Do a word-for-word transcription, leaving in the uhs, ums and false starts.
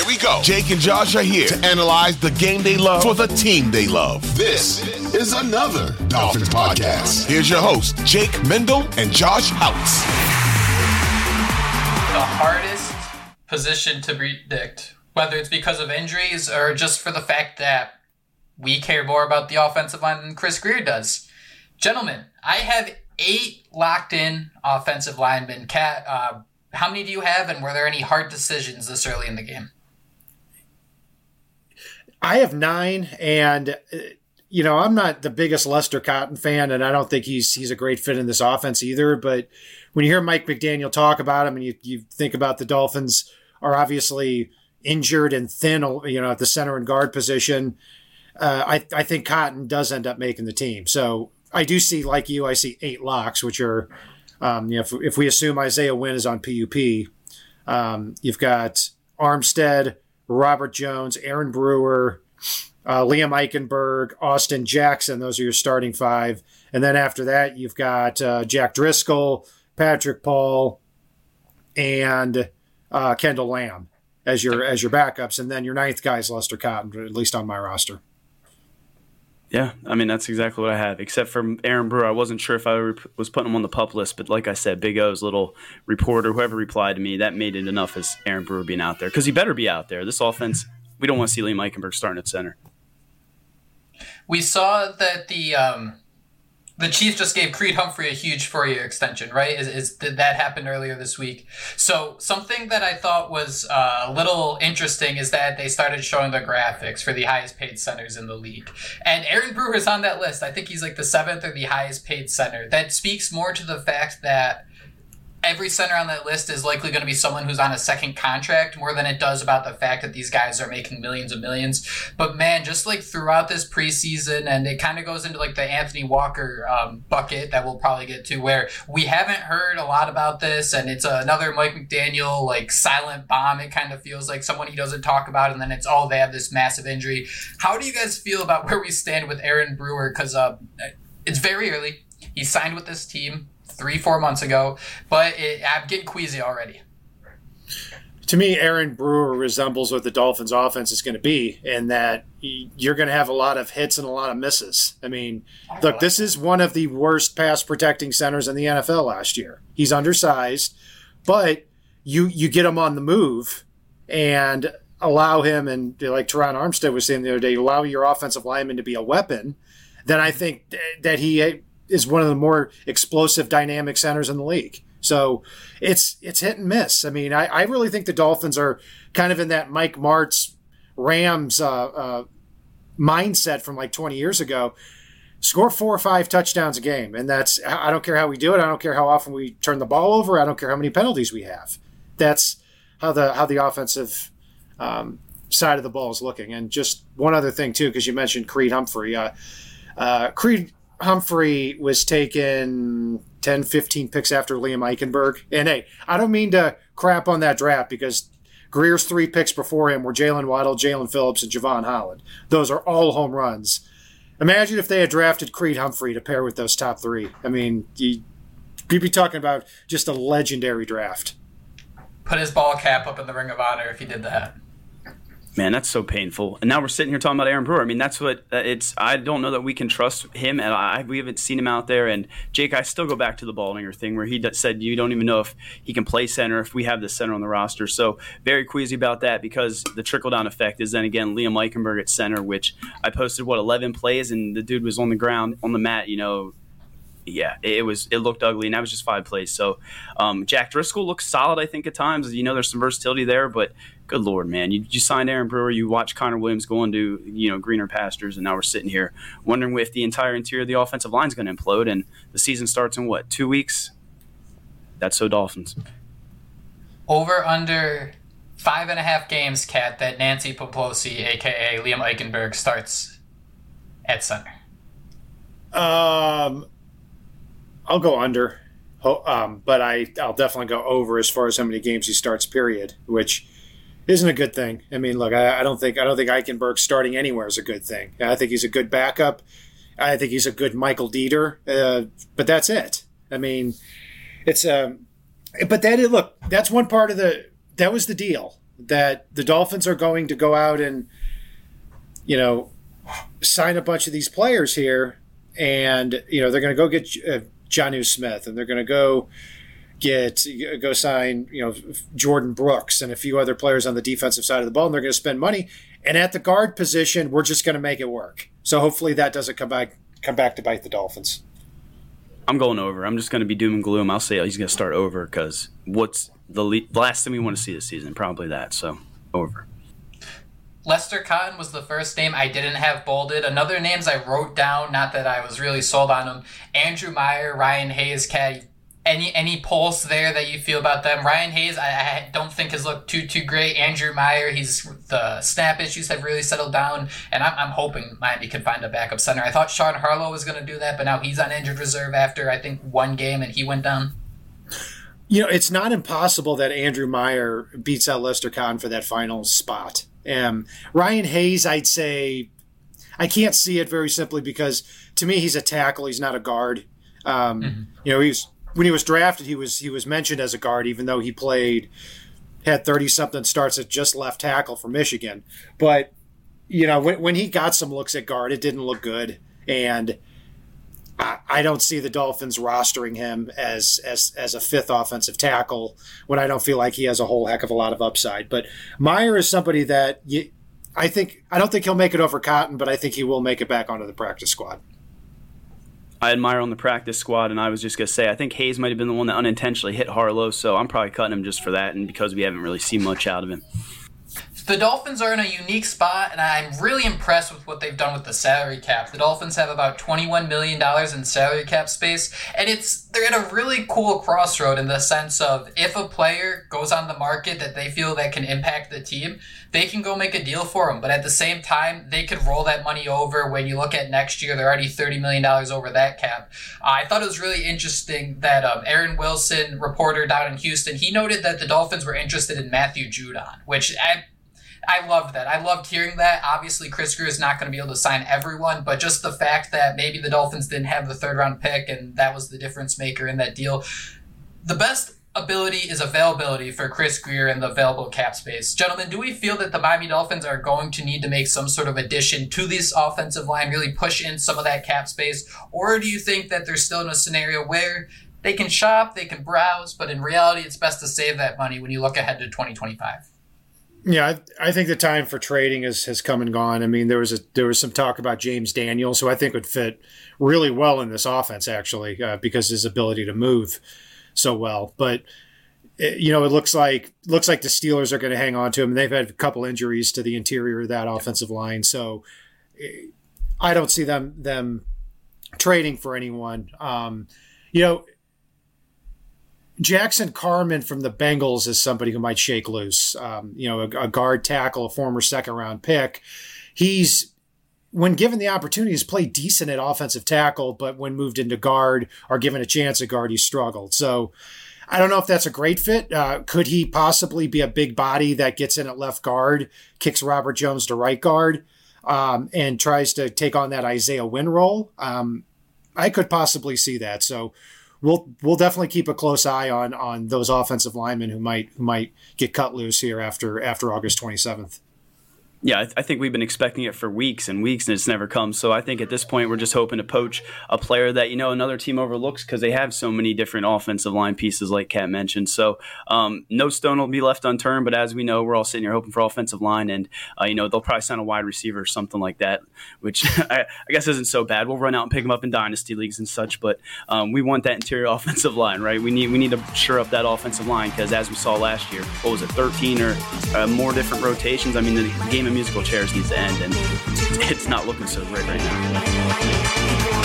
Here we go. Jake and Josh are here to analyze the game they love for the team they love. This is another Dolphins podcast. Here's your host, Jake Mendel and Josh Houtz. The hardest position to predict, whether it's because of injuries or just for the fact that we care more about the offensive line than Chris Grier does. Gentlemen, I have eight locked-in offensive linemen. Kat, uh, how many do you have, and were there any hard decisions this early in the game? I have nine, and, you know, I'm not the biggest Lester Cotton fan, and I don't think he's he's a great fit in this offense either, but when you hear Mike McDaniel talk about him and you, you think about the Dolphins are obviously injured and thin, you know, at the center and guard position, uh, I, I think Cotton does end up making the team. So I do see, like you, I see eight locks, which are, um, you know, if, if we assume Isaiah Wynn is on P U P, um, you've got Armstead, Robert Jones, Aaron Brewer, uh, Liam Eichenberg, Austin Jackson. Those are your starting five. And then after that, you've got uh, Jack Driscoll, Patrick Paul, and uh, Kendall Lamb as your as your backups. And then your ninth guy is Lester Cotton, at least on my roster. Yeah, I mean, that's exactly what I have, except for Aaron Brewer. I wasn't sure if I was putting him on the PUP list, but like I said, Big O's little reporter, whoever replied to me, that made it enough as Aaron Brewer being out there, because he better be out there. This offense, we don't want to see Liam Eichenberg starting at center. We saw that the um, the Chiefs just gave Creed Humphrey a huge four-year extension, right? Is, is did that happen earlier this week? So something that I thought was uh, a little interesting is that they started showing the graphics for the highest paid centers in the league. And Aaron Brewer is on that list. I think he's like the seventh or the highest paid center. That speaks more to the fact that every center on that list is likely going to be someone who's on a second contract more than it does about the fact that these guys are making millions of millions. But man, just like throughout this preseason, and it kind of goes into like the Anthony Walker um, bucket that we'll probably get to, where we haven't heard a lot about this, and it's another Mike McDaniel like silent bomb. It kind of feels like someone he doesn't talk about, and then it's, oh, they have this massive injury. How do you guys feel about where we stand with Aaron Brewer? Because uh, it's very early. He signed with this team three, four months ago, but it, I'm getting queasy already. To me, Aaron Brewer resembles what the Dolphins offense is going to be, in that you're going to have a lot of hits and a lot of misses. I mean, I look, like this that. is one of the worst pass protecting centers in the N F L last year. He's undersized, but you you get him on the move and allow him, and like Teron Armstead was saying the other day, allow your offensive lineman to be a weapon, then I think that he is one of the more explosive, dynamic centers in the league. So it's it's hit and miss. I mean, I, I really think the Dolphins are kind of in that Mike Martz Rams uh, uh, mindset from like twenty years ago. Score four or five touchdowns a game, and that's, I don't care how we do it. I don't care how often we turn the ball over. I don't care how many penalties we have. That's how the how the offensive um, side of the ball is looking. And just one other thing too, because you mentioned Creed Humphrey. Uh, uh, Creed Humphrey was taken ten, fifteen picks after Liam Eichenberg. And, hey, I don't mean to crap on that draft, because Grier's three picks before him were Jalen Waddle, Jalen Phillips, and Javon Holland. Those are all home runs. Imagine if they had drafted Creed Humphrey to pair with those top three. I mean, you, you'd be talking about just a legendary draft. Put his ball cap up in the Ring of Honor if he did that. Man, that's so painful. And now we're sitting here talking about Aaron Brewer. I mean, that's what uh, it's. I don't know that we can trust him. And I, we haven't seen him out there. And Jake, I still go back to the Baldinger thing where he d- said you don't even know if he can play center, if we have the center on the roster. So very queasy about that, because the trickle-down effect is then again Liam Eichenberg at center, which I posted, what, eleven plays, and the dude was on the ground, on the mat, you know. Yeah, it was. It looked ugly, and that was just five plays. So um, Jack Driscoll looks solid, I think, at times. You know, there's some versatility there, but good Lord, man. You, you signed Aaron Brewer, you watch Connor Williams go into, you know, greener pastures, and now we're sitting here wondering if the entire interior of the offensive line is going to implode, and the season starts in, what, two weeks? That's so Dolphins. Over under five and a half games, Kat, that Nancy Pelosi, a k a. Liam Eichenberg, starts at center. Um... I'll go under, um, but I, I'll definitely go over as far as how many games he starts, period, which isn't a good thing. I mean, look, I, I don't think I don't think Eichenberg starting anywhere is a good thing. I think he's a good backup. I think he's a good Michael Dieter, uh, but that's it. I mean, it's um, but that look, that's one part of the that was the deal. that the Dolphins are going to go out and, you know, sign a bunch of these players here, and, you know, they're going to go get uh, Jonnu Smith, and they're going to go get go sign, you know, Jordan Brooks and a few other players on the defensive side of the ball, and they're going to spend money. And at the guard position, we're just going to make it work. So hopefully that doesn't come back come back to bite the Dolphins. I'm going over. I'm just going to be doom and gloom. I'll say he's going to start over because what's the le- last thing we want to see this season? Probably that. So over. Lester Cotton was the first name I didn't have bolded. Another names I wrote down, not that I was really sold on them. Andrew Meyer, Ryan Hayes, Caddy. Any any pulse there that you feel about them? Ryan Hayes, I, I don't think has looked too too great. Andrew Meyer, he's the snap issues have really settled down, and I'm I'm hoping Miami can find a backup center. I thought Sean Harlow was going to do that, but now he's on injured reserve after I think one game and he went down. You know, it's not impossible that Andrew Meyer beats out Lester Cotton for that final spot. Um, Ryan Hayes, I'd say, I can't see it very simply because to me he's a tackle, he's not a guard. Um, mm-hmm. You know, he's. When he was drafted, he was he was mentioned as a guard, even though he played, had thirty-something starts at just left tackle for Michigan. But, you know, when, when he got some looks at guard, it didn't look good. And I, I don't see the Dolphins rostering him as, as as a fifth offensive tackle when I don't feel like he has a whole heck of a lot of upside. But Meyer is somebody that you, I think – I don't think he'll make it over Cotton, but I think he will make it back onto the practice squad. I admire on the practice squad, and I was just going to say, I think Hayes might have been the one that unintentionally hit Harlow, so I'm probably cutting him just for that and because we haven't really seen much out of him. The Dolphins are in a unique spot, and I'm really impressed with what they've done with the salary cap. The Dolphins have about twenty-one million dollars in salary cap space, and it's they're at a really cool crossroad in the sense of if a player goes on the market that they feel that can impact the team, they can go make a deal for him. But at the same time, they could roll that money over. When you look at next year, they're already thirty million dollars over that cap. Uh, I thought it was really interesting that um, Aaron Wilson, reporter down in Houston, he noted that the Dolphins were interested in Matthew Judon, which I I loved that. I loved hearing that. Obviously, Chris Grier is not going to be able to sign everyone, but just the fact that maybe the Dolphins didn't have the third round pick and that was the difference maker in that deal. The best ability is availability for Chris Grier and the available cap space. Gentlemen, do we feel that the Miami Dolphins are going to need to make some sort of addition to this offensive line, really push in some of that cap space? Or do you think that they're still in a scenario where they can shop, they can browse, but in reality, it's best to save that money when you look ahead to twenty twenty-five? Yeah, I, I think the time for trading has, has come and gone. I mean, there was a there was some talk about James Daniels, who I think would fit really well in this offense, actually, uh, because his ability to move so well. But it, you know, it looks like looks like the Steelers are going to hang on to him. They've had a couple injuries to the interior of that offensive line, so I don't see them them trading for anyone. Um, you know. Jackson Carman from the Bengals is somebody who might shake loose. Um, you know, a, a guard tackle, a former second round pick. He's, when given the opportunity, he's played decent at offensive tackle, but when moved into guard or given a chance at guard, he struggled. So I don't know if that's a great fit. Uh, could he possibly be a big body that gets in at left guard, kicks Robert Jones to right guard, um, and tries to take on that Isaiah Wynn role? Um, I could possibly see that. So We'll we'll definitely keep a close eye on on those offensive linemen who might who might get cut loose here after after August twenty-seventh. Yeah, I, th- I think we've been expecting it for weeks and weeks, and it's never come. So I think at this point, we're just hoping to poach a player that, you know, another team overlooks because they have so many different offensive line pieces, like Kat mentioned. So um, no stone will be left unturned. But as we know, we're all sitting here hoping for offensive line, and uh, you know, they'll probably sign a wide receiver or something like that, which I, I guess isn't so bad. We'll run out and pick them up in dynasty leagues and such. But um, we want that interior offensive line, right? We need we need to shore up that offensive line because, as we saw last year, what was it, thirteen or uh, more different rotations? I mean, the game of musical chairs needs to end, and it's not looking so great right now.